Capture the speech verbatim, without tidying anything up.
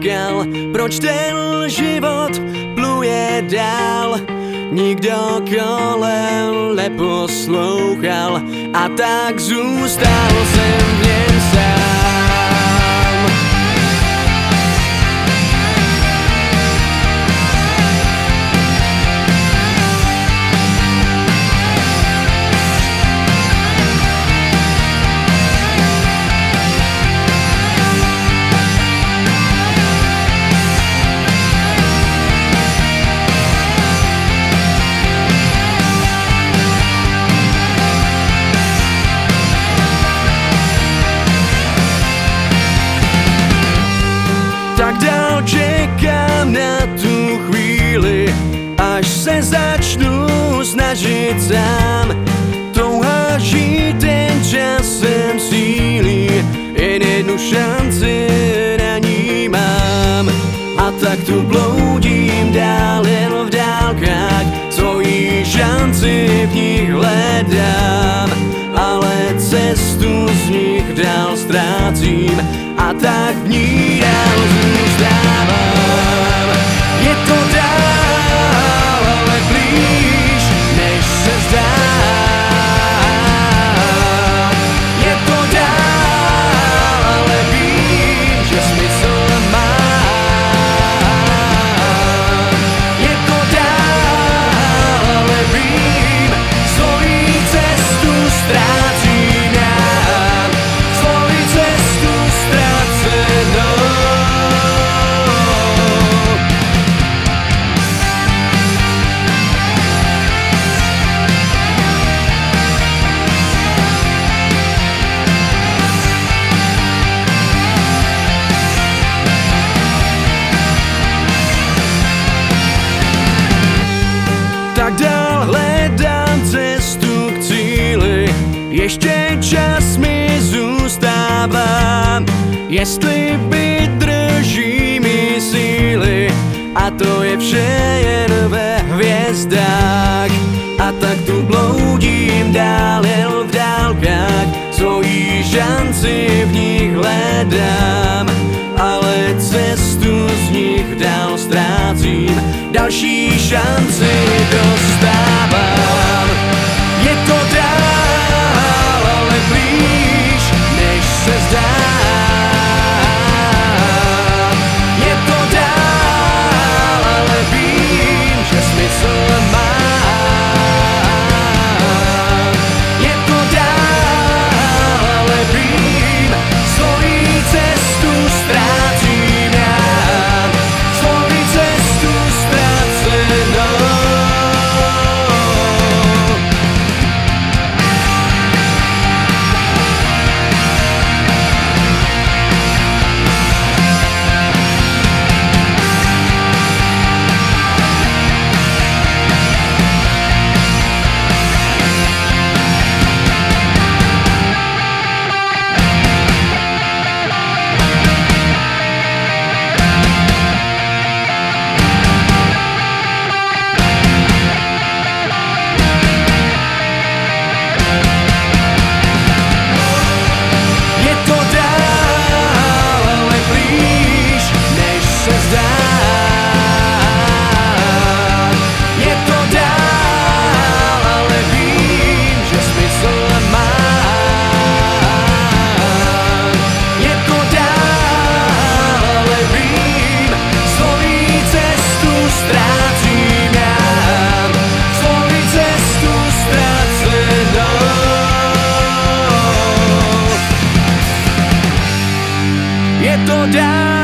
říkal, proč ten život pluje dál. Nikdo kolem neposlouchal a tak zůstal jsem v něm sám. Tak dál čekám na tu chvíli, až se začnu snažit sám. Touha žít ten časem sílí, jen jednu šanci na ní mám. A tak tu bloudím dál jen v dálkách, svoji šanci v nich hledám. Ale cestu z nich dál ztrácím a tak v ní dál zůstávám. Je to dál, ale blíž, než se zdá. Je to dál, ale vím, že smysl má. Je to dál, ale vím, svoji cestu ztrácím já. Svoji cestu ztracenou. Tak dál hledám cestu k cíli, ještě čas mi zůstává. Jestli vydrží mi síly, a to je vše jen ve hvězdách. A tak tu bloudím dál jen v dálkách, svoji šanci v nich hledám. Ale cestu z nich dál ztrácím, další šanci dostávám. Je to dál, ale blíž, než se zdá. Je to dál, ale vím, že smysl má. Je to dál, ale vím, svoji cestu ztrácím já. Svoji cestu ztracenou. Je to dál.